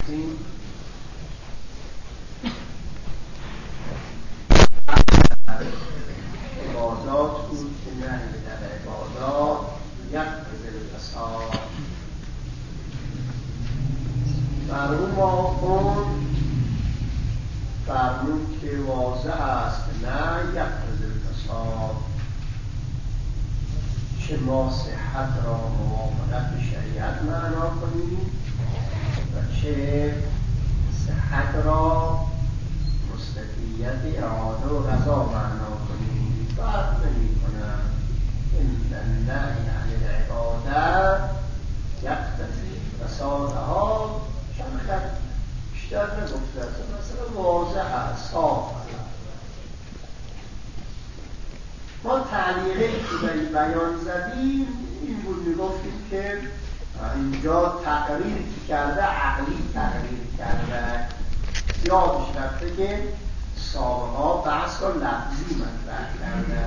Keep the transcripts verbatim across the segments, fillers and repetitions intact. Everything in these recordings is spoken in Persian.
این عبادات بود که نهی در عبادات یقتضی الفساد. فرمون ما کن فرمون که واضح است نه یقتضی الفساد، چه ما صحت را موافقت شریعت معنا کنیم و چه صحت را مستقیت اراده و رضا معنا کنیم فرق نمی کنم. این النهی عن العبادت یقتضی فسادها چند بیشتر نگفته است، مثلا واضح است، صاف است. ما تعلیقی که در بیان زدیم این بود، میگفتیم که اینجا تقریر که کرده عقلی تقریر کرده، یادش رفته که سابقا بحث را لفظی مطرح کرده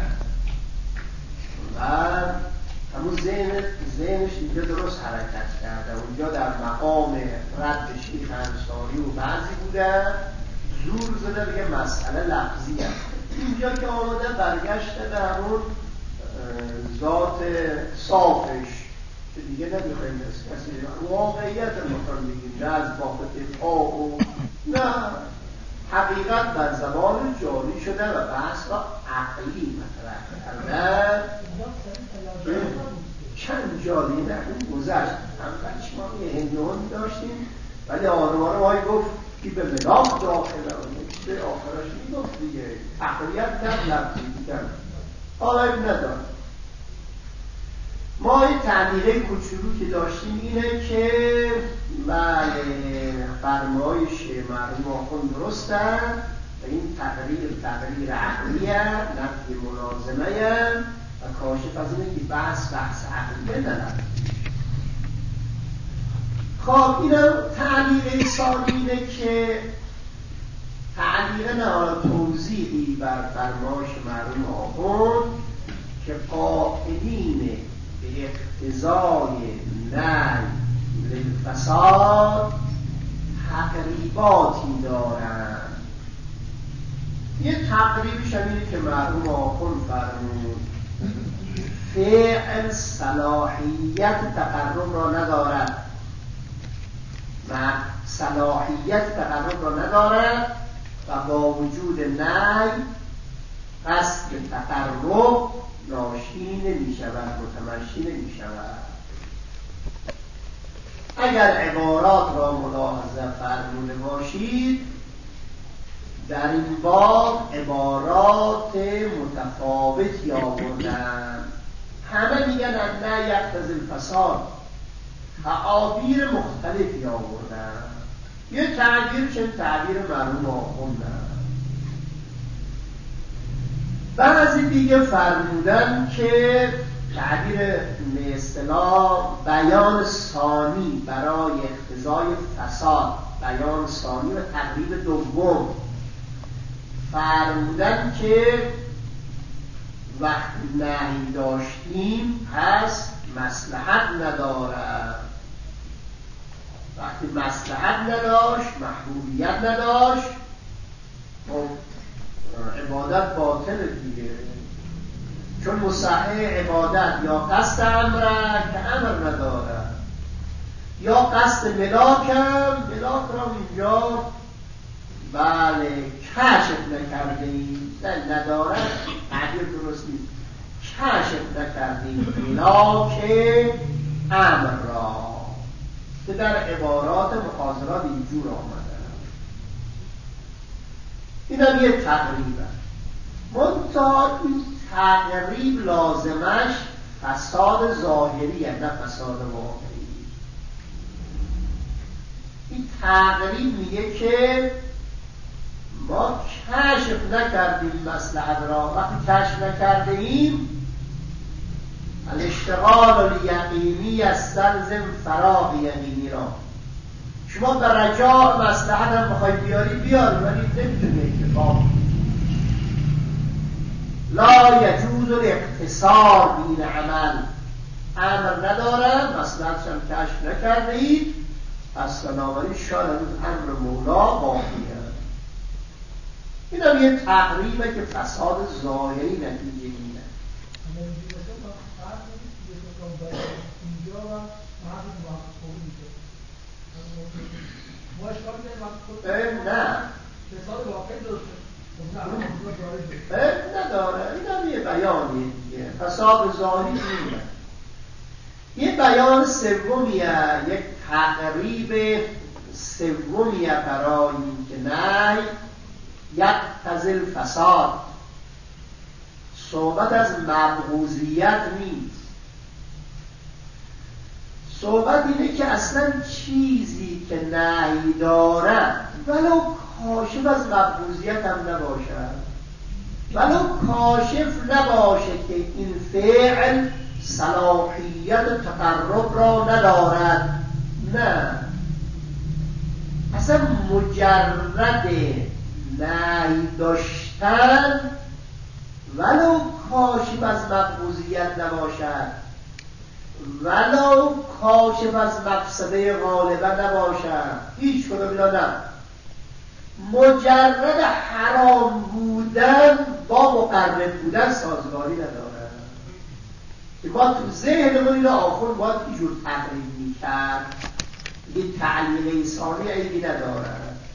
و همون ذهن ذهنش اینجا درست حرکت کرده. اونجا در مقام رد شیخ انصاری و بعضی بوده زور زده دیگه مسئله لفظی هست. اینجا که آمده برگشته به همون ذات صافش که دیگه نمیخوایم از کسی واقعیت مطمئن بگیم، نه از باب دفاع و نه، حقیقت بر زبان جاری شده و بحث را عقلی مطرح کرده. چند جاری نه این گذشت هم بچه ما یه هندوان داشتیم ولی آنوانه مایی گفت که به ملاک داخله و به آخرش میگفت دیگه تقریت کرد لبزی کرد حالا این ندارد. ما این تعلیقه کوچولو که داشتیم اینه که بله فرمایش مرحوم آخوند درسته و این تقریر تقریر عقلیه، نفی ملازمه و کاشف از اینه که بحث بحث عقلیه نداره. خب اینم تعلیقه ثانی اینه که تعلیقه نه توضیحی بر فرمایش مرحوم آخوند که قائلین به اقتضای نهی للفساد تقریباتی دارند. یه تقریبش هم اینه که مرحوم آخوند فرمود فعل صلاحیت تقرب را ندارد و صلاحیت تقرب را ندارد و با وجود نهی قصد تقرب ناشی نمی شود، متمشی نمی شود. اگر عبارات را ملاحظه فرموده باشید در این باب عبارات متفاوتی آوردن، همه میگن نه یقتضی الفساد، تعابیر مختلفی آوردن. یه تعبیر چه تعبیر مرحوم آخوندن، بعضی دیگه فرمودن که تعبیر به اصطلاح بیان ثانی برای اقتضای فساد، بیان ثانی و تقریب دوم فرمودن که وقتی نهی داشتیم پس مصلحت ندارد، وقتی مصلحت نداشت محبوبیت نداشت عبادت باطل دیگه، چون مصحح عبادت یا قصد امره که امر نداره یا قصد ملاکم، ملاک را اینجا بله کشف نکردیم نداره، تعبیر درست نیست، کشف نکردیم ملاک امر را که در عبارات مخاطرات اینجور آمده. این هم یه تقریبه، منتها این تقریب لازمش فساد ظاهری نه فساد واقعی. این تقریب میگه که ما کشف نکردیم مصلحت را، وقتی کشف نکردیم الاشتغال الیقینی یستلزم فراغ یقینی را. شما به رجاء مصلحت هم بخوای بیاری بیاری ولی نمیتونی اتفاق. لا یجوز الاقتصار بین عمل، امر ندارم مصلحتش هم کشف نکرده اید اصلا بنابراین شاید از امر مولا باقیه. این هم یه تقریبه که فساد ظاهری نتیجه میده. نه نداره. این هم یه بیانیه دیگه. فساد ظاهری میده. یه بیان سومیه، یک تقریب سومیه برای این که نه یقتضی فساد. صحبت از مبغوضیت نیست. صحبت اینه که اصلا چیزی که نهی دارد ولو کاشف از مبغوضیت هم نباشد، ولو کاشف نباشه که این فعل صلاحیت تقرب را ندارد، نه، اصلا مجرد نهی داشتن ولو کاشف از مبغوضیت نباشد، ولو کاشف از مقصده غالبه نباشد، هیچ کدوم اینا نه، مجرد حرام بودن با مقرب بودن سازگاری نداره. که ما تو ذهنمون اینو آخون باید اینجور تقریب میکرد، یه تعلیق ثانی عیبی نداره.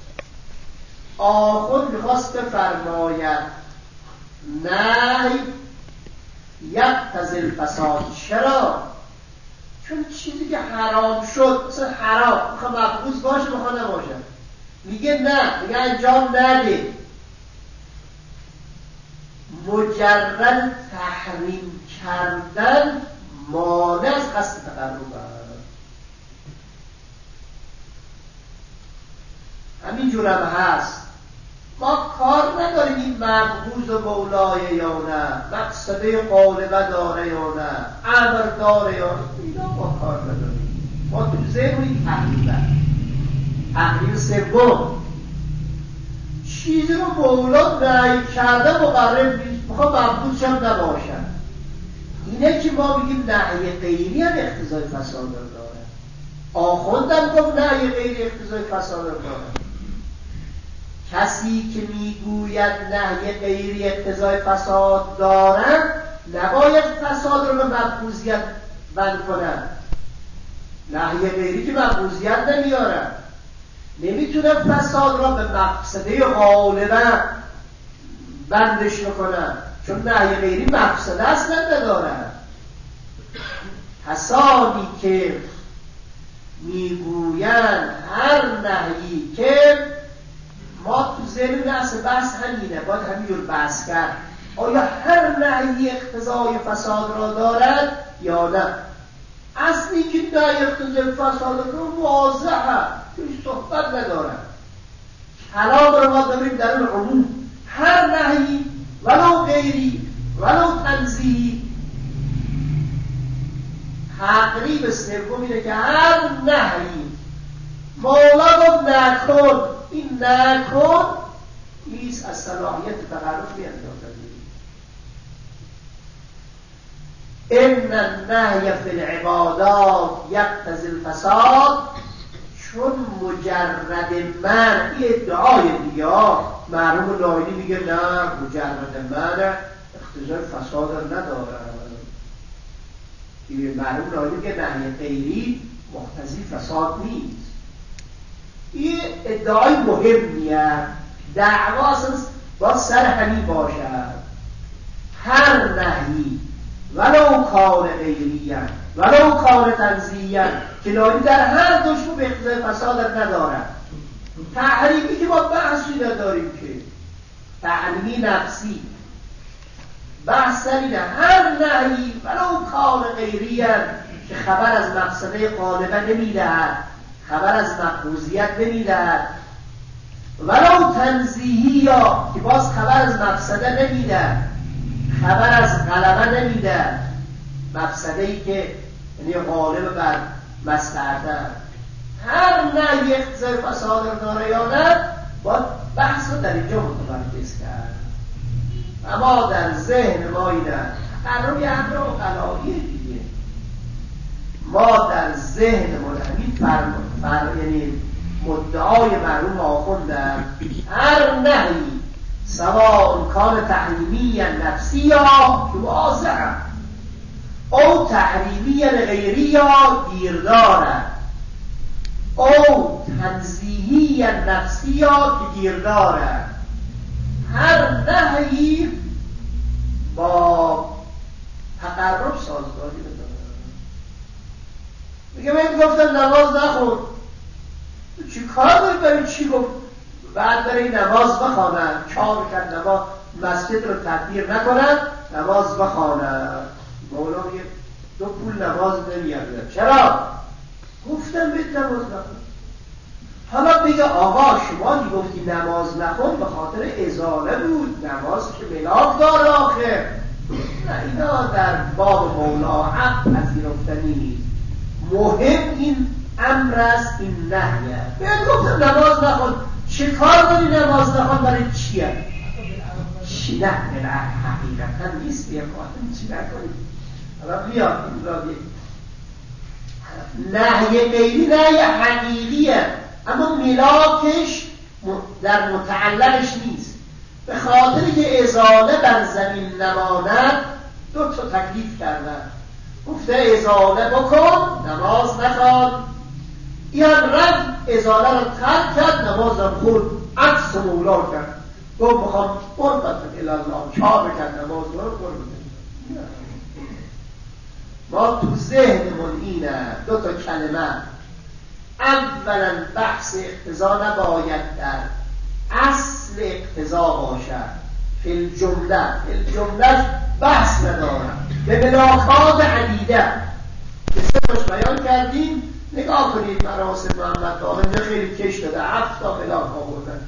آخون میخواست بفرماید نه یقتضی الفساد. چرا؟ چون چیزی که حرام شد، مثلا حرام میخواه مبغوض باشه میخواه نباشه، میگه نه، میگه انجام نده. مجرد تحریم کردن مانع از قصد تقرب است. همین جورم هست. ما کار نداریم این مبغوض و مولای یا نه، مقصده غالبه داره یا نه، امر داره یا نه، اینا ما کار نداریم. ما تو ذهن این تحریمه. تحریم سوم چیزی رو مولا نهی کرده مقرب نیست، میخواه مبغوض هم نباشد. اینه که ما میگیم نهی غیری هم اقتضای فساد داره. آخوندم گفت نهی غیری اقتضای فساد داره. کسی که میگوید نهی غیری اقتضای فساد دارد نباید فساد رو به مبغوضیت بند کند. نهی غیری که مبغوضیت نمیارد، نمیتونه فساد را به مقصده غالبه بندش کنه، چون نهی غیری مقصده اصلا ندارد. کسانی که میگویند هر نهی که ما تو ذهن اصل بحث همینه، باید همینجور بحث کرد، آیا هر نهی اقتضای فساد را دارد یا نه. اصلی که نهی اقتضای فساد را واضحه، توی صحبت ندارد. کلام را ما داریم در اون عموم، هر نهی ولو غیری ولو تنزیهی. تقریب سوم اینه که هر نهی مولا گفت نکن، این نکن نیست، از صلاحیت تقرب میاندازد. ان النهی فی العبادات یقتضی الفساد. چون مجرد منع ادعای دیگه، مرحوم نایلی میگه نه مجرد منع اقتضای فساد نداره. مرحوم نایلی میگه نهی غیری مقتضی فساد نیست. این ادعای مهمیه. دعوا اصلا باید سر همین باشد. هر نهی ولو کان غیریه ولو کان تنزیهیه که نایلی در هر دوشو به اقتضای فساد ندارد. تحریمی که ما بحثی نداریم که تحریمی نفسی، بحث اینه هر نهی ولو کان غیریه که خبر از مقصده غالبه نمیدهد، خبر از مبغوضیت نمیدهد، ولو تنزیهی یا که باز خبر از مقصده نمیده، خبر از غلبه نمیده، مقصده‌ای که یعنی غالب بر مصلحت، هر نهی اقتضای فساد داره یا نه، باید بحث رو در اینجا متمرکز کرد. اما در ذهن ما اینه قرار یه همراه قلایی دیگه، ما در ذهن ما همین فرمان فر... یعنی مدعای مرحوم آخوندن هر نهی سواء کان تحریمی نفسی یا واضحه او تحریمی غیری یا گیرداره او تنزیهی نفسی یا که گیرداره هر نهی با تقرب سازگاری نداره. میگه من گفتم نماز نخون، چی کار داری برای چی گفت؟ بعد برای نماز بخوانن، چهار رکعت نماز مسجد رو تدبیر نکنن، نماز بخوانن. مولا میگه دو پول نماز نمیارده. چرا؟ گفتم بهت نماز نخون. حالا بگه آقا شما گفتی نماز نخون به خاطر ازاله بود، نماز که ملاک داره آخر. نه، اینا در باب مولا حق پذیرفتنی نیست. مهم این امر است، این نهیه. بهت گفتم نماز نخون، چه کار داری نماز نخون؟ برای چیه؟ چی نه؟ نه حقیقتا نیست. یه خواهدم چی نکنید. حالا بیاد این را بید نهی غیری نهی حقیقیه، اما ملاکش در متعلقش نیست. به خاطر که ازاله بر زمین نماند دو تا تکلیف کردن. گفته ازاله بکن، نماز نخوان. این رد ازاله رو ترک کرد، نماز رو خود عکس مولا کرد. گفت میخوام قربتن الالله، چهار کرد نماز رو قربتن. ما تو ذهنمون اینه دو تا کلمه. اولا بحث اقتضا نباید در اصل اقتضا باشد. فی الجمله فی الجمله بحث ندارم. به ملاکات عدیده که سه بیان کردیم. نگاه کنید مراسم محمد باقر خیلی کش داده، هفت تا ملاک آوردن.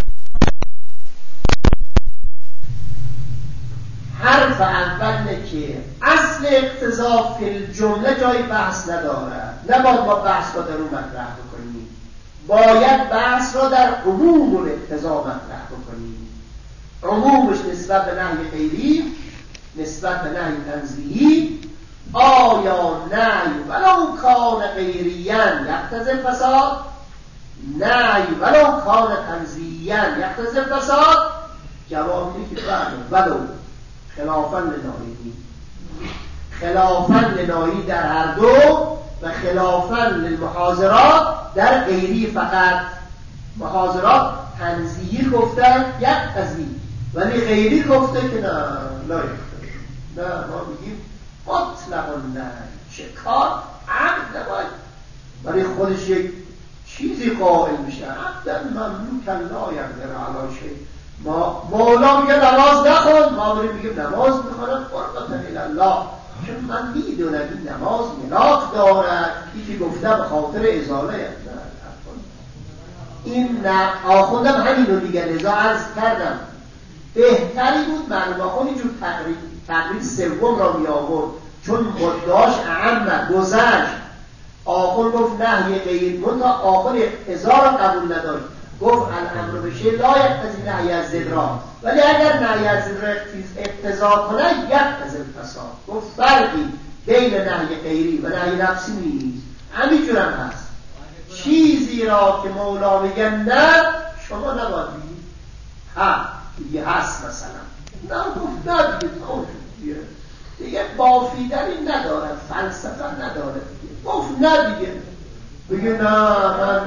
حرف اول که اصل اقتضا فی الجمله جای بحث نداره، نباید ما بحث را در اون مطرح بکنیم، باید بحث را در عموم الاقتضا مطرح بکنیم. عمومش نسبت به نهی غیری، نسبت به نهی تنزیهی. آیا نهی ولو کان غیریان یقتضی الفساد، نهی ولو کان تنزیهیان یقتضی الفساد؟ جواب اینه که بله، ولو خلافاً لناهی، خلافاً لناهی در هر دو و خلافاً للمحاضرات در غیری فقط. محاضرات تنزیهی گفتن یقتضی، ولی غیری گفته که نه لا یقتضی. نه، ما میگیم مطلقاً نه. چه کار؟ عقد نباید ولی خودش یک چیزی قائل میشه. عقداً مملوکاً لا یقدر علی شیء. ما مولا میگه نماز نخون، ما بریم میگیم نماز میخونم قربتن الله، چون من میدونم این نماز ملاک دارد. یکی گفته به خاطر ازاله. این نه آخوندم همینو دیگه. لذا عرض کردم بهتری بود معلوم آخوند اینجور تقریب تقریب سوم را می آورد، چون مدعاش اعم گذشت. آخوند گفت نهی غیر منطقه، آخوند اقتضا را قبول نداشت. گفت الامر بشه لا یقتضی نهی از ضد، ولی اگر نهی از ضد را اقتضا کنه یقتضی الفساد. گفت فرقی بین نهی غیری و نهی نفسی نیست. همینجور هم هست. چیزی را که مولا میگه نه، شما نباید بگید ها دیگه هست. مثلا نه، گفت نه دیگه دیگه دیگه بافیدنی نداره، فلسفه نداره دیگه. گفت نه دیگه، بگه نه من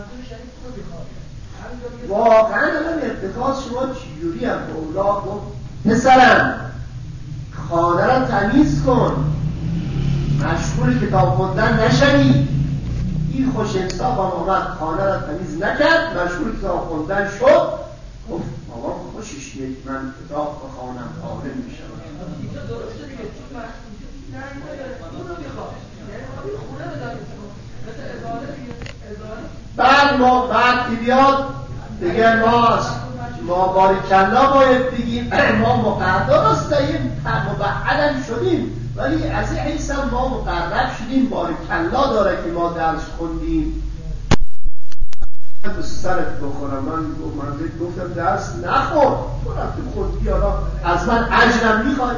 واقعا الان ارتکاز شما چجوری هم؟ مولا گفت پسرم خانه را تمیز کن، مشغول کتاب خوندن نشوی. این خوش انصاف هم آمد خانه را تمیز نکرد، مشغول کتاب خوندن شد. گفت بابا خوشش میاد من کتاب بخوانم، عالم میشم. بعد ما بعد که بیاد بگه ما ما باریکلا باید بگیم ما مقرر هستیم، مبعدن شدیم، ولی از این حیث هم ما مقرر شدیم، باریکلا داره که ما درس خوندیم. به سرت بخورم. من من گفتم درس نخور، تو رفتی خوندی، حالا از من اجرم میخوای؟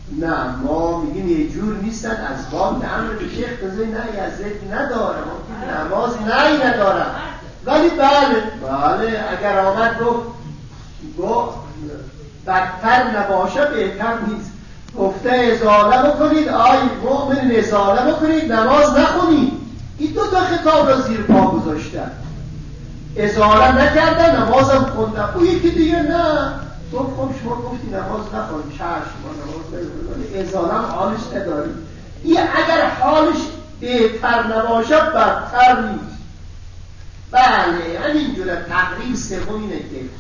نه ما میگیم یه جور نیستن از باب امر به شیخ تزوی نه یزید ندارم نماز نه ندارم ولی بله بله اگر آمد گفت گفت بدتر نباشه بهتر نیست گفته ازاله بکنید آی مؤمن ازاله بکنید نماز نخونید این دو تا خطاب را زیر پا گذاشتن ازاله نکردن نمازم خوندن او یکی دیگه نه گفت خب شما گفتی نماز نخون چشم ما نماز نخون ازاله هم حالش نداریم این اگر حالش بهتر نباشه بدتر نیست بله همینجوره تقریب سوم اینه که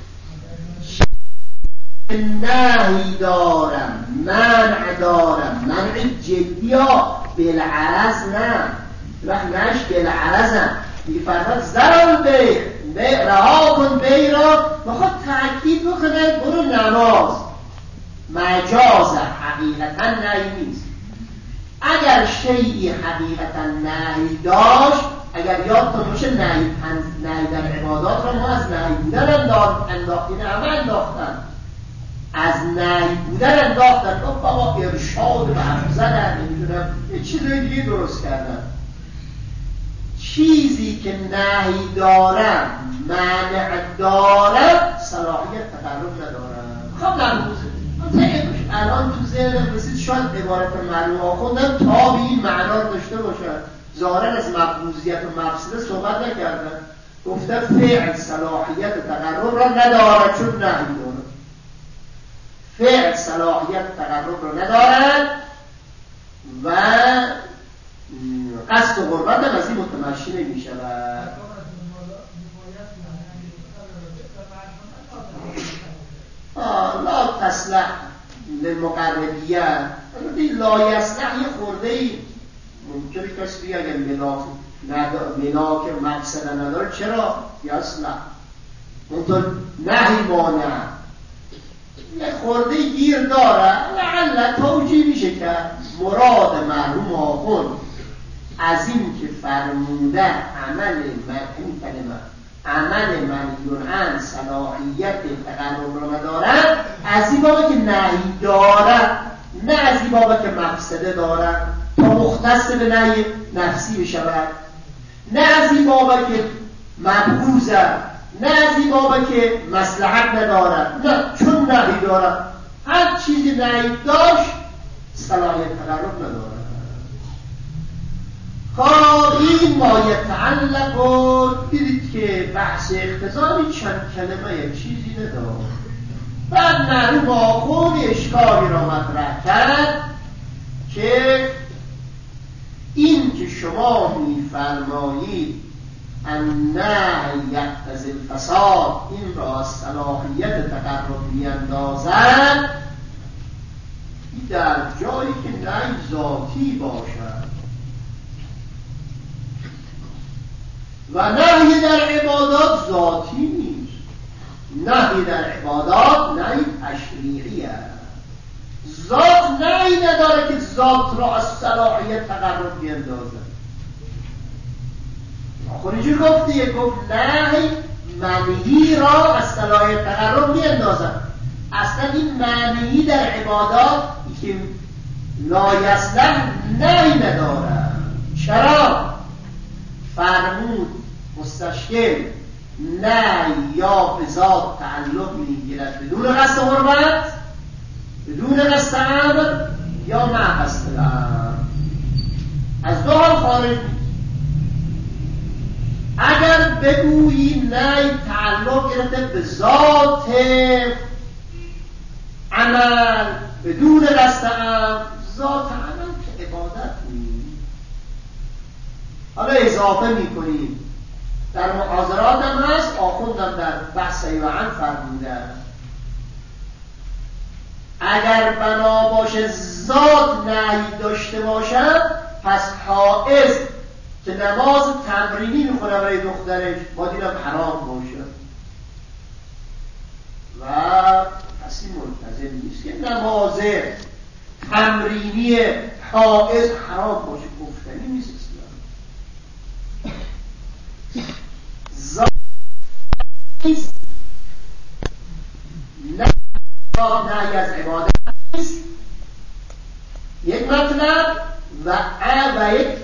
نهی دارم منع دارم منع جدی ها بالعرض نه وقت نش بالعرض هم میگه فرمد زرال بیر بی رها کن بیر را بخواد تأکید بکنه برو نماز مجاز حقیقتا نهی نیست اگر شیعی حقیقتا نهی داشت اگر یادتون باشه نهی نهی در عبادات را ما از نهی بودن انداختین همه انداختن از نهی بودن انداختن گفت بابا ارشاد به حرف زدن نمیدونم یه چیزای دیگه درست کردن چیزی که نهی دارم مانع دارم صلاحیت تقرب ندارم خب نموز الان تو ذهن رسید شاید عبارت معلوم آخوندن تا به این معنا داشته باشد ظاهرا از مقبوضیت و مفسده صحبت نکردن گفته فعل صلاحیت تقرب را ندارد چون نهی دارد فعل صلاحیت تقرب را ندارد و قصد و قربت هم از این متمشی نمی شود لا تصلح للمقربیه لا یصلح یه خورده ای ممکنه کسی بگه اگر منا که مقصد نداره چرا یصلح منطور نهی مانع یه خورده گیر داره لعل توجیه میشه که مراد مرحوم آخوند از این که فرموده عمل این کلمه عمل منهی عنه صلاحیت تقرب را ندارد از این بابا که نهی دارد نه از این بابا که مفسده دارد تا مختص به نهی نفسی بشود نه از این بابا که مبغوضه نه از این بابا که مصلحت ندارد نه چون نهی دارد هر چیزی نهی داشت صلاحیت تقرب ندارد خب این ما یتعلق و دیدید که بحث اختزامی چند کلمه یک چیزی ندارد بعد معلوم آخون اشکالی را مطرح کرد که این که شما می‌فرمایید النهی یقتضی الفساد این را صلاحیت تقرب می‌اندازد در جایی که نهی ذاتی باشد و نهی در عبادات ذاتی نیست نهی در عبادات نهی تشریعی است ذات نهی نداره که ذات را از صلاحیت تقرب بیندازد خودی گفته گفت نهی منهی را از صلاحیت تقرب بیندازد اصلا این منهی در عبادات که لایصلح نهی نداره چرا؟ فرمود مستشکل نهی یا به ذات تعلق میگیرد بدون قصد حرمت بدون قصد امر یا مع قصد الامر از دو حال خارج نیست اگر بگویی نهی تعلق گرفته به ذات عمل بدون قصد امر ذات عمل که عبادت نیست حالا اضافه میکنیم در محاضرات هم هست آخوندم در بحث ایوان فرموده اگر بنا باشه ذات نهی داشته باشد پس حائز که نماز تمرینی میخونه برای دخترش باید اینم حرام باشه و کسی ملتزم نیست که نماز تمرینی حائز حرام باشه گفتنی نیست ذات نیست نه نهی از عبادت نیست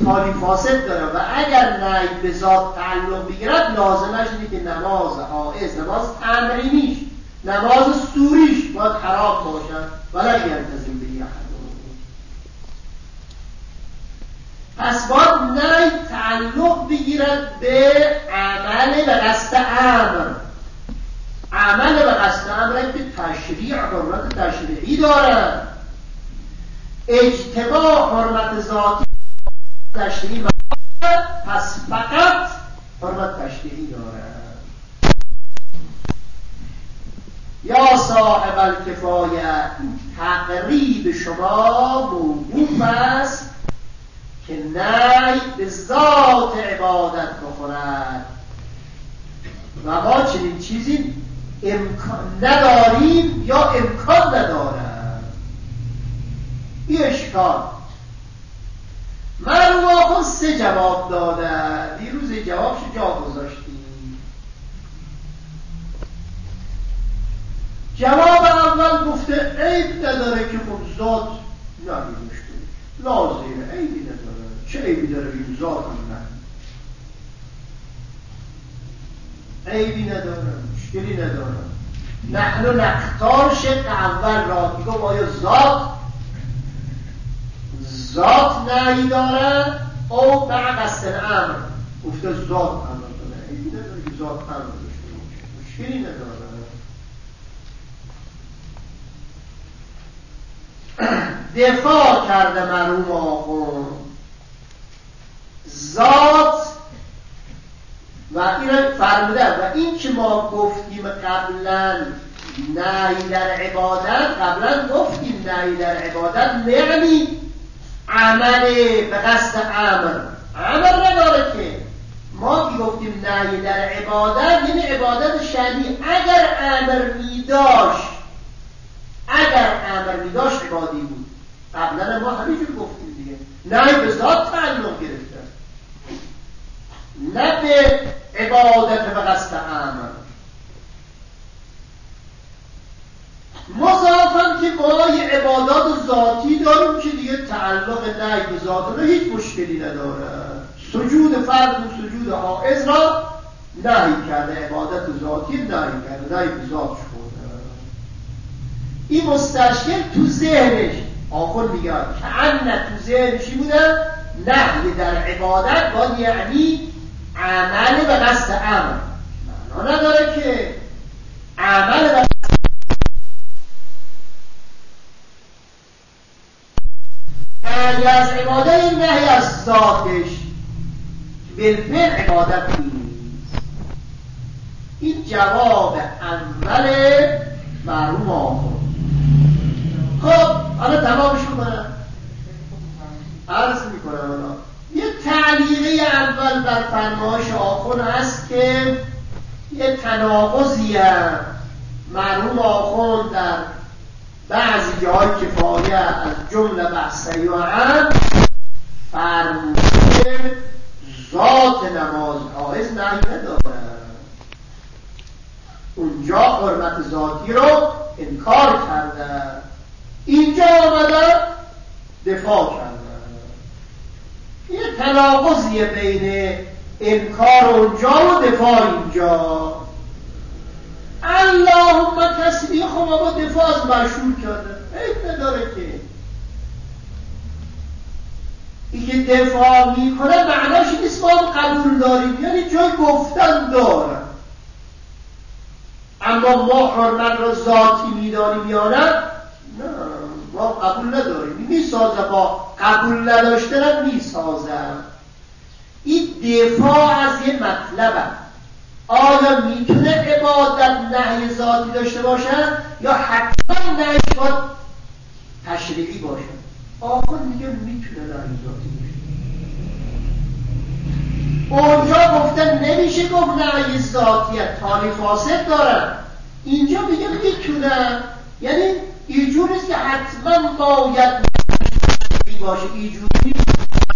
تالی فاسد داره و اگر نهی به ذات تعلق بگیرد لازمش اینه که نماز حائض، نماز تمرینیش، نماز سوریش باید حرام باشد ولی یلتزم به یه پس باید نهی تعلق بگیرد به عمل به قصد امر. عمل به قصد امر که تشریع حرمت تشریعی دارد، اجتماع حرمت ذاتی تشریعی دارد، پس فقط حرمت تشریعی دارد. یا صاحب الکفایه، تقریب شما موقوف است که نهی به ذات عبادت بخورد و ما چنین چیزی امکان نداریم یا امکان ندارد. این اشکال من رو آخون سه جواب داده، دیروز جوابش جا گذاشتیم. جواب اول گفته عیب نداره که خب ذات نمیدوشته لازمه، عیبی نداره. چه عیبی داره بیم ذات هم نه، عیبی نداره، مشکلی نداره. نحن نختار شق اول را میگم آیا ذات ذات نهی داره او مع قصد الامر. گفته ذات امر داره، عیبی نداره که ذات امر داشته باشه، مشکلی نداره. دفاع کرده مرحوم آقا ذات و این فرموده و این که ما گفتیم قبلا نهی در عبادت، قبلا گفتیم نهی در عبادت یعنی عمل به قصد امر، امر نداره که ما که گفتیم نهی در عبادت یعنی عبادت شرعی. اگر امر میداشت اگر امر میداشت عبادی بود. قبلا ما همینجور گفتیم دیگه، نهی به ذات تعلق گرفته، نه به عبادت به قصد امر. مضافاً که ما یه عبادات ذاتی داریم که دیگه تعلق نهی به ذات رو هیچ مشکلی نداره. سجود فرض و سجود حائض را نهی کرده، عبادت ذاتی نهی کرده، نهی به ذات شده. این مستشکل تو ذهنش آخر میگه که انه تو ذهنشی بودن نهی در عبادت باید یعنی عمل به قصد امر. معنا نداره که عمل به قصد نهی از عبادت این نهی از ذاتش بالفعل عبادت نیست. این جواب اول مرحوم آخر. خب حالا تمامش کنم عرض میکنم. حالا یه تعلیقه اول بر فرمایش آخر هست که یه تناقضی مرحوم آخر در بعضی جای کفایه از جمله بحثی و هم فرموده ذات نماز حائض نهی نداره، اونجا حرمت ذاتی رو انکار کرده، اینجا آمده دفاع کرده. یه تناقضیه بین انکار اونجا و دفاع اینجا. اللهم تسبیح خب با دفاع از مشهور کرده، عیب نداره که این که دفاع میکنه معناش نیست ما قبول داریم، یعنی جای گفتن داره. اما ما حرمت را ذاتی میداریم یا نه؟ نه، ما قبول نداریم. میسازه با قبول نداشتن میسازه. این دفاع از یه مطلبه. آیا میتونه عبادت نهی ذاتی داشته باشن یا حتما نهی باید تشریعی باشن؟ آخر میگه میتونه نهی ذاتی باشه. اونجا گفتن نمیشه گفت نهی ذاتیه، تالی فاسد دارن. اینجا میگه میتونه، یعنی اینجور نیست که حتما باید نهی باشه، اینجور نیست.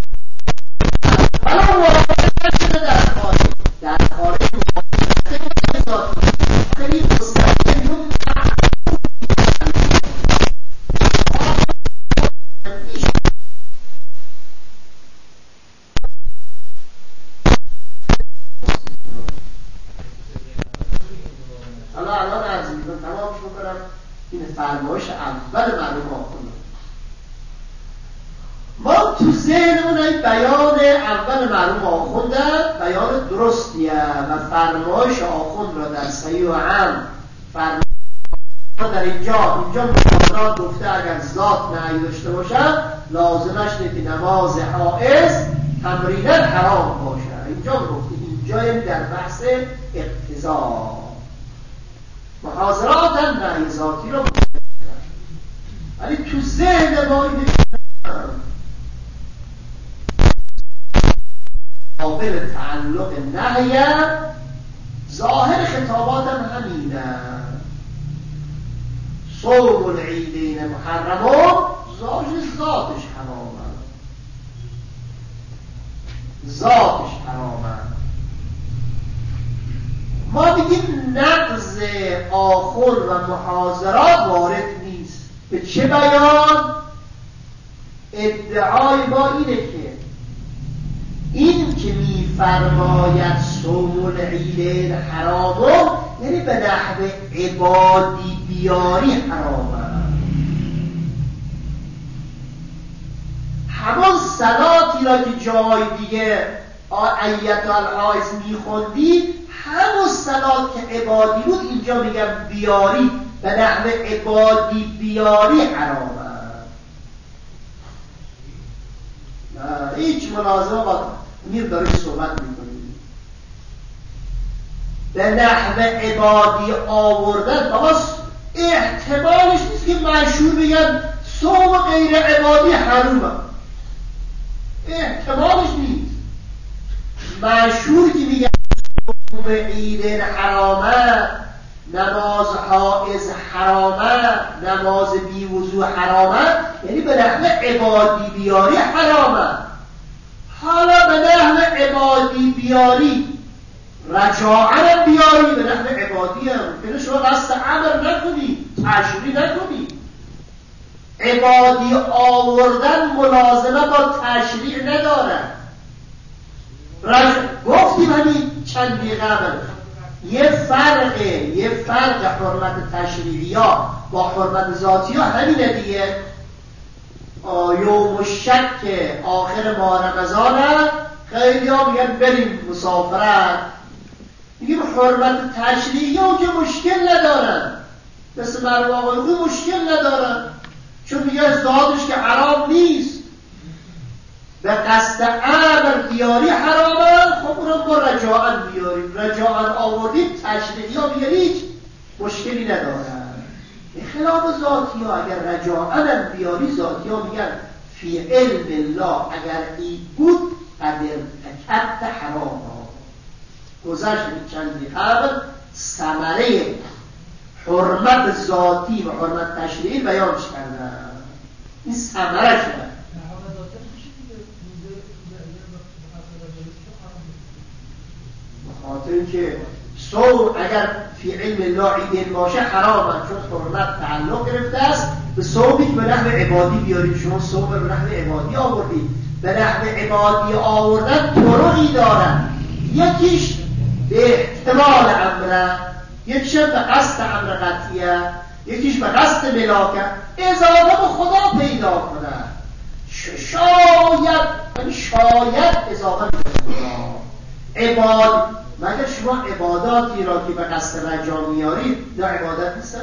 حالا واقعا شده در خارج در خارج خیلی مستقیم مرحوم آخوند. ما تو ذهنمون این بیان اول مرحوم آخوندن بیان درستیه و فرمایش آخوند را در صحیح و عام فرمایش در اینجا اینجا مقدرات گفته اگر ذات نهی داشته باشد لازمش اینه که نماز حائض تمرینا حرام باشه. اینجا گفته اینجا در بحث اقتضا محاضرات هم نهی ذاتی رو ولی تو ذهن ما اینه قابل تعلق نهی ظاهر خطابات هم همینه. صوم العیدین محرمون ظاهر ذاتش حرامه ذاتش حرامه. ما بگیم نقض آخر و محاضرات وارد نیست. به چه بیان؟ ادعای ما اینه که این که میفرماید صوم العیدین حرامون یعنی به نحو عبادی بیاری حرامه. همون صلاتی را که جای دیگه ایت الحائض میخوندی همون صلات که عبادی بود اینجا میگم بیاری به نحو عبادی بیاری حرامه. هیچ ملازمه با میر داره صحبت میکنیم به نحو عبادی آوردن بابا احتمالش نیست که مشهور بگن صوم غیر عبادی حرومه. احتمالش نیست. مشهور که میگن صوم عیدین حرامه نماز حائض حرامه نماز بی وضو حرامه یعنی به نحو عبادی بیاری حرامه. حالا به نحو عبادی بیاری رجاعا بیاری به نحو عبادی هم که شما قصد امر نکنی تشریع نکنی. عبادی آوردن ملازمه با تشریع نداره. رج... گفتیم همین چند دقیقه قبل یه فرقه یه فرق حرمت تشریعی ها با حرمت ذاتی ها همینه دیگه. یوم شک آخر ماه رمضانه خیلی ها میگن بریم مسافرت میگیم حرمت تشریعی ها که مشکل ندارن مثل مرحوم آقای خوی مشکل ندارن چون میگه ذاتش که حرام نیست به قصد امر بیاری حرامه. خب اونم با رجاعا بیاریم رجاعا آوردیم تشریعی ها میگن هیچ مشکلی ندارن. خلاف ذاتی ها اگر رجاعا بیاری ذاتی ها میگن فی علم الله اگر ای بود قدر تکت حرام ها. گذشت چندی قبل ثمره حرمت ذاتی و حرمت تشریعی بیانش کردن. این ثمره شد. بخاطر اینکه صوم اگر فی علم الله عیدین باشه حرامه چون حرمت تعلق گرفته است به صومی که به نحو عبادی بیارید. شما صوم به نحو عبادی آوردید. به نحو عبادی آوردن طرقی دارن. یکیش به احتمال امره یکیش به قصد امر قطعیه یکیش به قصد ملاکه اضافه به خدا پیدا کنه. شاید شاید اضافه به خدا عباد مگر شما عباداتی را که به قصد رجا میارید یا عبادت نیستن؟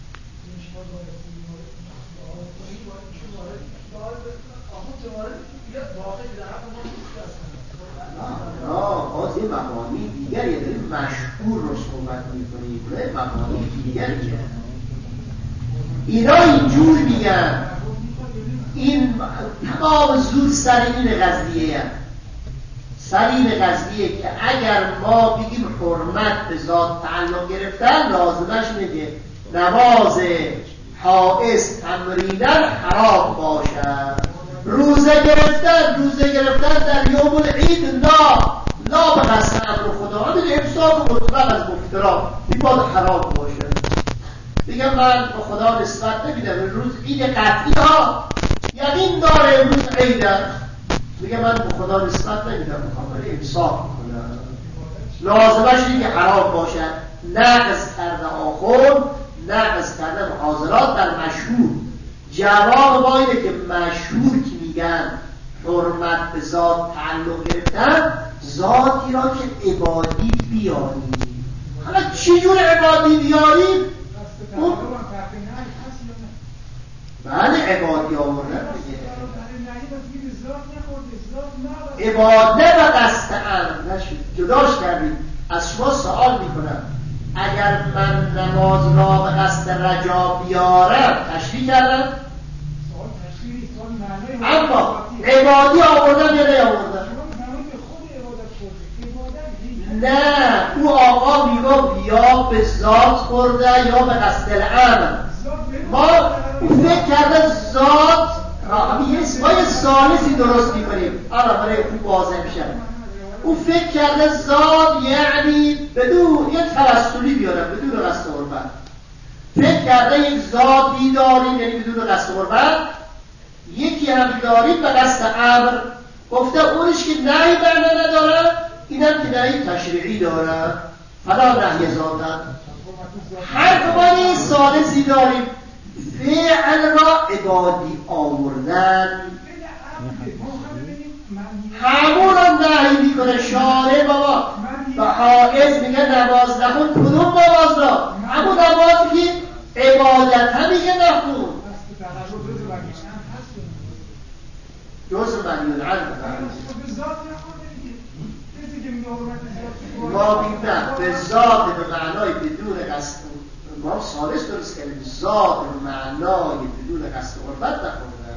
نه باز این مبانی دیگری داریم مشهور رو صحبت میکنیم نه مبانی دیگری اینا اینجور میگن این تمام زود سر این قضیه سر این قضیه که اگر ما بگیم حرمت به ذات تعلق گرفتن لازمش میگه نماز حائض تمرینا حرام باشد. روزه گرفتن روزه گرفتن در یوم العید لا لا به قصد امر خدا این امساک مطلق از مفترا این باید حرام باشه. دیگه من به خدا نسبت نمیدم روز عید قطعی ها یقین داره امروز عیده میگه من به خدا نسبت نمیدم میخوام ولی امساک کنم لازمش اینه که حرام باشد. نقض کرده آخر نقض کرده محاضرات در مشهور جواب با اینه که مشهور که میگن حرمت به ذات تعلق گرفتن، ذاتی را که عبادی بیاریم. حالا چجور عبادی بیاریم؟ اون بله عبادی آوردن دیگه. عباده و قصد امر نشد، جداش کردیم. از شما سوال میکنم اگر من نماز را به قصد رجا بیارم تشریح کردم؟ اما عبادی آوردم یا نیاوردم؟ نه، او آقا میگو یا به ذات خورده یا به قصد الامر. ما فکر کرده ذات ما یه ثالثی درست میکنیم. آره برای خوب واضح میشه. او فکر کرده ذات یعنی بدون یه توسلی بیارم بدون قصد قربت. فکر کرده یک ذاتی داریم یعنی بدون قصد قربت، یکی هم داریم به قصد امر. گفته اونش که نهی برنه نداره، اینم که نهی تشریعی داره، فلا نهی ذاتن. هر کمان این ثالثی داریم، فعل را عبادی آوردن، همون را نهی میکنه شارع. بابا و حائز میگه نماز نخون، کدوم نماز را؟ همون نمازی که عبادت هم میگه نخون. جزء معنی العلم ما میگم به ذات به معنای بدون قصد، ما ثالث درست کردیم، ذات به معنای بدون قصد قربت نخورده،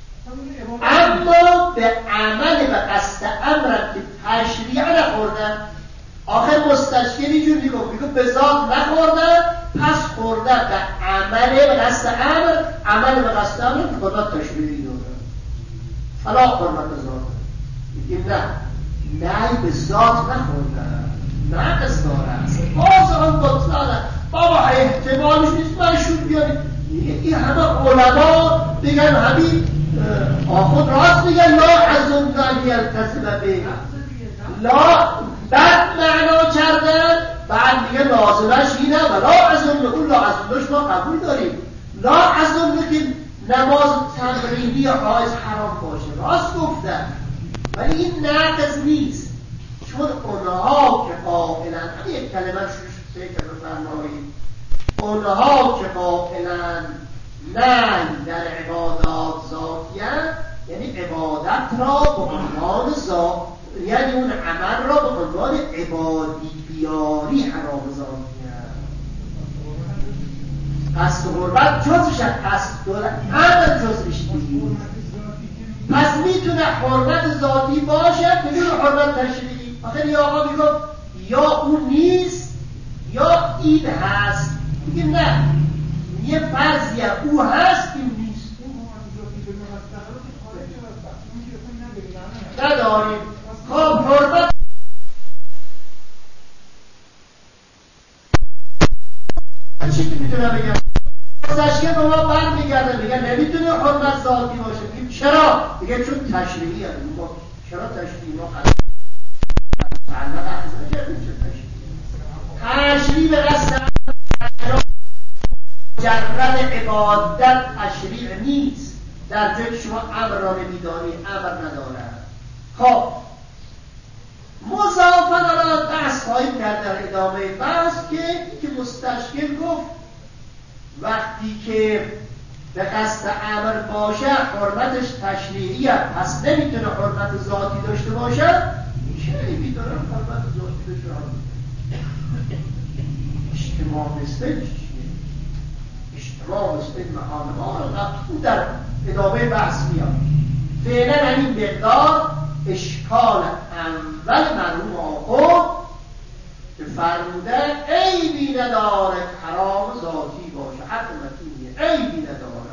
اما به عمل به قصد امرم که تشریع نخورده. آخر مستشکلی جور میگم میگم به ذات نخورده، پس خورده به عمل به قصد امر. عمل به قصد امر که خدا تشریعی داره، فلا حرمت ذات. میگیم نه، نه به ذات نخورده، نقص داره است، باز آن بطلانه. بابا احتمالش نیست مشهور بیاریم. این همه علما بگن همین آخود راست میگن لا عزم نانی التزم به لا بد معنا کردن، بعد میگه لازمش اینه و لا عزم. اون لا عزمش ما قبول داریم. لا عزم که نماز تمرینی حائز حرام باشه، راست گفتن، ولی این نقض نیست. چون اونها که قائلن، همین یک کلمه شوش سه که بفرمایید، اونها که قائلن نه در عبادات ذاتیه، یعنی عبادت را به عنوان ذات، یعنی اون عمل را به عنوان عبادی بیاری حرام ذاتیه. قصد قربت جزش قصد داره، عمل جزش دیگه. پس میتونه حرمت ذاتی باشه بدون حرمت تشریعی. آخر یا آقا میگم یا اون نیست یا این هست. میگه نه، یه فرضیه او هست این نیست. نداریم. خب حرمت چی میتونه بگم؟ مستشکل به ما بر میگرده، میگه نمیتونه حرمت ذاتی باشه. میگیم چرا؟ میگه چون تشریعی هست. چرا تشریعی؟ ما قصد تشریع به قصد مجرد عبادت تشریع نیست. در جایی که شما امر را نمیدانی، امر نداره. خب مضافاً را بحث خواهیم کرد در ادامه بحث که که مستشکل گفت وقتی که به قصد امر باشه حرمتش تشریعیه، پس نمیتونه حرمت ذاتی داشته باشه. چه ایبی داره حرمت ذاتی داشته باشه؟ اجتماع مثل چیه؟ اجتماع مثل محامه او در ادامه بحث میاد. فعلا همین مقدار اشکال اول مرحوم آخر که فرموده عیبی نداره حرام ذاتی باشه، حق متینیه، عیبی نداره.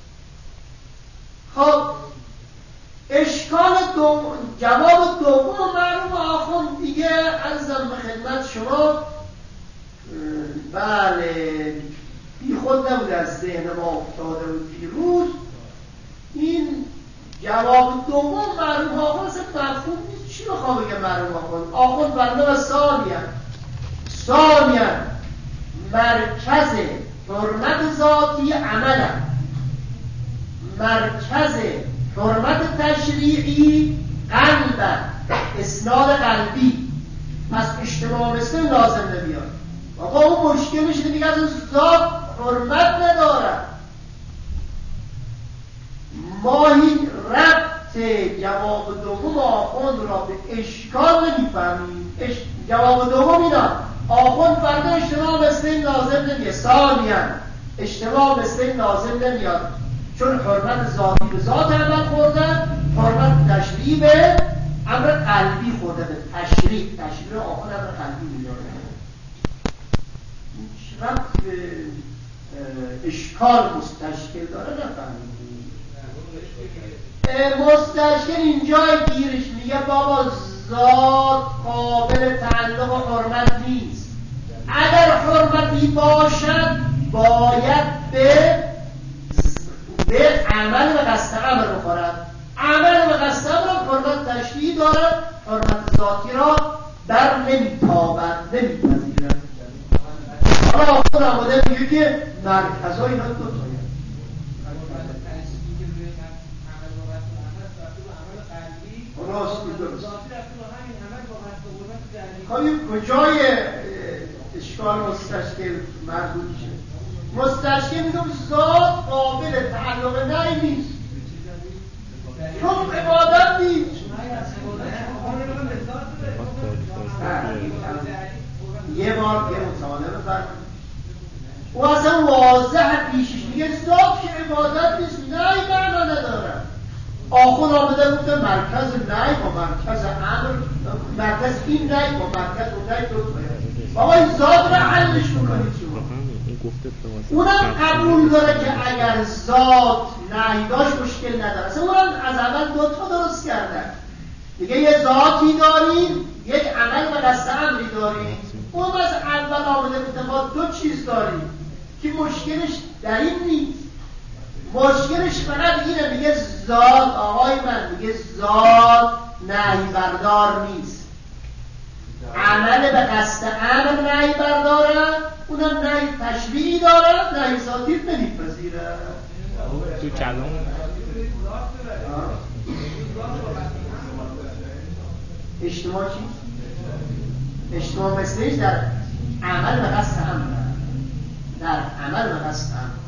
خب اشکال دوم، جواب دوم مرحوم آخر دیگه عرضم به خدمت شما، بله بی خود نبود از ذهن ما افتاده بود دیروز. این جواب دوم مرحوم آخر اصلا مفهوم نیست. چی بخواه بگه مرحوم آخر؟ آخر برنامه ثانیه ثانیه مرکز حرمت ذاتی عمله. مرکز حرمت تشریعی قلب، اسناد قلبی، پس اجتماع مثل لازم نمیاد. آقا اون مشکلش دیگه از ذات حرمت ندارد. ما این ربط جواب دوم آخوند را به اشکال نمیفهمیم. اش... جواب دوم اینا آخوند فردا اجتماع مثل این لازم نمیاد. ثانیاً اجتماع مثل این لازم نمیاد چون حرمت ذاتی به ذات عمل خوردن، حرمت تشریعی به امر قلبی خورده، به تشریع تشریع آخوند امر قلبی میداره. ربط به اشکال مستشکل داره نفهمید. مستشکل اینجای گیرش میگه بابا ذات قابل تعلق و حرمت نیست. اگر حرمتی باشد باید به به عمل و قصد امر بخورد. عمل و قصد امر حرمت تشریعی دارد، حرمت ذاتی را در نمیتابد، نمیپذیرد. حالا آخر آمده میگه که مرکزهای اینا دو تاید. راست درست. خواهیم کجای اشکال مستشکل مربوط شد؟ مستشکل میگم ذات قابل تعلق نهی نیست، چون عبادت نیست. یه بار یه مطالعه بفرمایید. او اصلا واضح پیشش میگه ذات که عبادت نیست، نهی معنا نداره. آخون آمده گفته مرکز نهی با مرکز امر، مرکز این نهی با مرکز اون نهی دو تاید. بابا این ذات را حلش میکنید شما. اونم قبول داره که اگر ذات نهی داشت مشکل نداره. اصلا اونم از اول دو تا درست کردن. دیگه یه ذاتی داریم، یک عمل و قصد امری داریم. اونم از اول آمده گفته ما دو چیز داریم که مشکلش در این نیست. مشکلش فقط اینه، میگه ذات آقای من میگه ذات نهی بردار نیست. عمل به قصد امر نهی برداره، اونم نهی تشریعی داره، نهی ذاتی نمیپذیره. تو کلام اجتماع چی؟ اجتماع مثلیش در عمل به قصد امر، در عمل به قصد امر.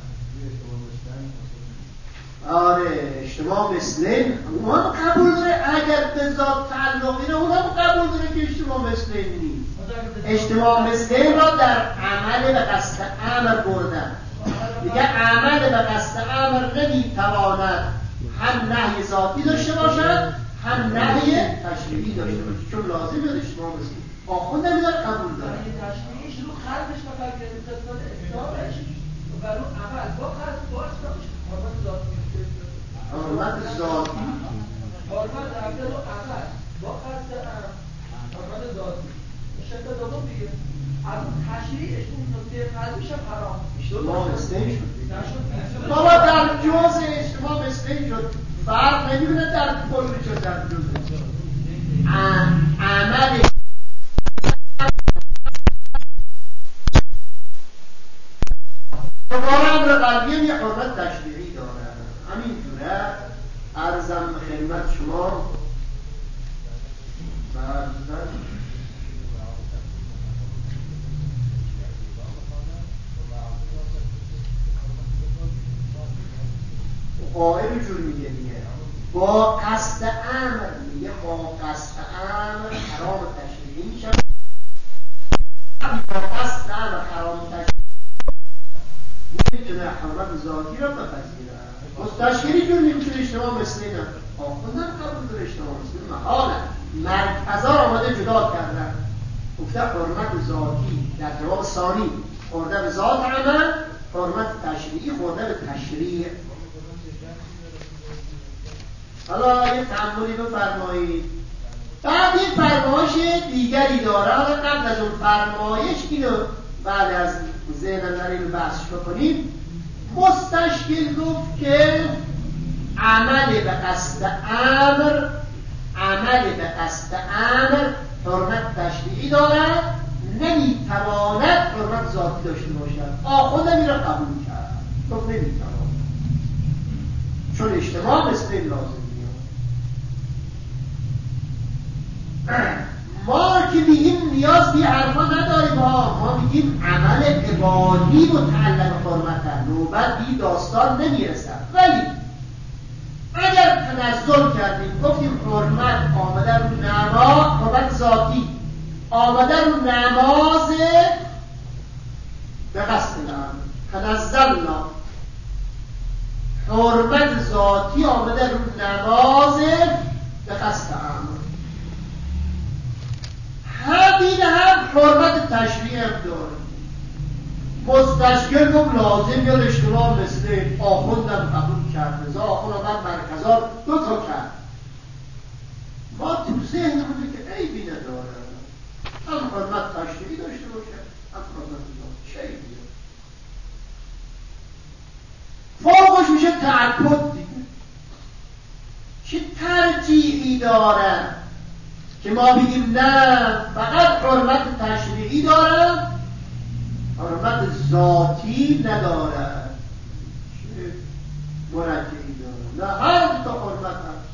آره اجتماع مثلین اونم قبول داره اگر به ذات تعلق اینه، اونم قبول داره که اجتماع مثلین نیست. اجتماع مثلین را در عمل به قصد امر بردن. دیگه عمل به قصد امر نمیتواند هم نهی ذاتی داشته باشد هم نهی تشریعی داشته باشد، چون لازم یاد اجتماع مثلین. آخوند نمیداره قبول داره. تشریعیش رو خلقش فقط گرفته قسمت اصلاحش و رو عمل با خلق با اصلاحش حرمت ذاتی حرمت ذاتی حرمت عمل و عمل با قصد حرمت ذاتی شکل دوم دیگه از اون تشریعش اون نکته قلبیش هم حرام اجتماع مثلین شد. بابا در جز اجتماع مثلین شد، فرق نمی‌کنه در کل شد در جز عمل دوباره امر قلبی هم یه حرمت تشریعی داره. همینجوره عرضم به خدمت شما قائل جور میگه دیگه با قصد امر، میگه با قصد امر حرام تشریعی میشه، با قصد امر حرام تشریعی نمیتونه حرمت ذاتی را بپذیره. مستشکلی جور میگه اجتماع مثلی نه. آخوندم قبول داره اجتماع مثلی محاله. مرکزا را آمده جدا کردن، گفته حرمت ذاتی در جواب ثانی خورده به ذات عمل، حرمت تشریعی خورده به تشریع. حالا یه تأملی بفرمایید. بعد یه فرمایش دیگری داره. حالا قبل از اون فرمایش اینو بعد از ذهن در این بحث بکنیم. مستشکل گفت که عمل به قصد امر عمل به قصد امر حرمت تشریعی دارد، نمیتواند حرمت ذاتی داشته باشد. آخوند میره قبول کرد، گفت نمیتواند، چون اجتماع مثل این لازم میاد. ما که میگیم نیاز بی حرفا نداریم ها، ما میگیم عمل عبادی متعلق حرمت نوبت بی داستان نمیرسد. ولی اگر تنزل کردیم گفتیم حرمت آمده رو نماز، حرمت ذاتی آمده رو نماز به قصد نماز تنزلنا، حرمت ذاتی آمده رو نماز به قصد عمل، همین هم حرمت تشریع هم داره. مستشکل گفت لازم یا اشتباه مثل آخوندم قبول کرد، رضا آخوند آمد مرکزار دو تا کرد. ما تو ذهن بوده که عیبی نداره، هم حرمت تشریعی داشته باشه هم حرمت ذاتی، چه عیبی داره؟ فوقش میشه تعبد دیگه. چه ترجیحی داره که ما بگیم نه فقط حرمت تشریعی داره حرمت ذاتی نداره، چه مرجعی داره؟ نه، هر دو تا حرمت هست.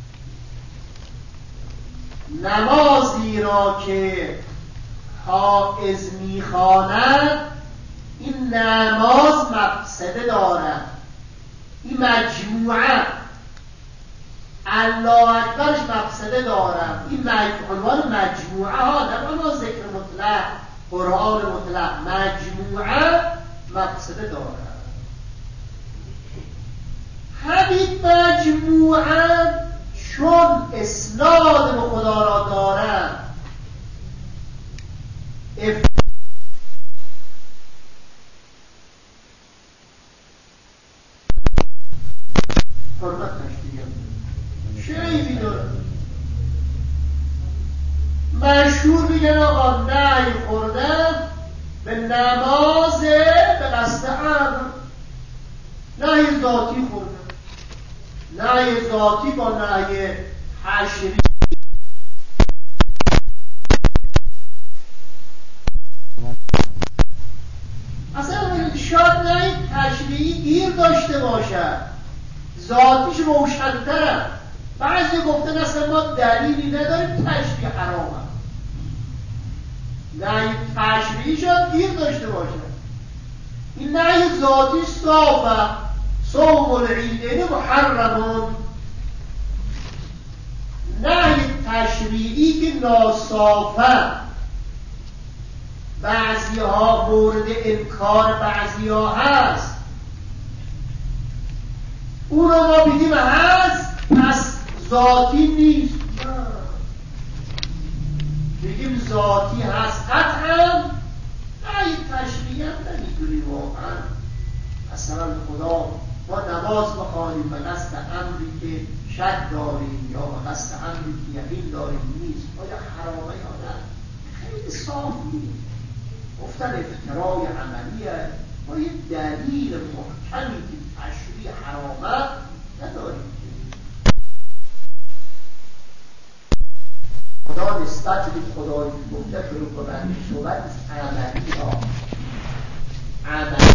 نمازی را که حائض میخواند این نماز مفسده دارد، این مجموعه الله اکبرش مفسده دارد، این عنوان مجموعه ها نه عنوان ذکر مطلق قرآن مطلق، مجموعه مفسده دارد. همین مجموعه چون اسناد به خدا را دارد اف... حرمت تشریعی چه عیبی داره؟ مشهور میگن آقا نهی خوردن به نماز به قصد امر، نهی ذاتی خوردن، نهی ذاتی با نهی حشری اصلا شاید نهی تشریعی گیر داشته باشد، ذاتیش روشن‌تره. بعضی گفتن اصلا ما دلیلی نداریم تشریع حرامه، نهی تشریعی شاید گیر داشته باشه. این نهی ذاتی صافه، صوم العیدین محرمون. نهی تشریعی که ناصافه، بعضی ها مورد انکار بعضی ها هست، اون رو ما بگیم هست پس ذاتی نیست، بگیم ذاتی هست قطعا. نه تشریعی هم نمیدونیم واقعا. مثلا خدا ما نماز بخوانیم به قصد امری که شک داریم یا به قصد امری که یقین داریم نیست، آیا حرامه یا نه؟ خیلی صاف نیست. گفتن افترای عملیه، ما یه دلیل محکمی که تشریع حرامه نداریم. خدا نسبت به خدایی که گفته که رو کنند صورت عملی ها عملی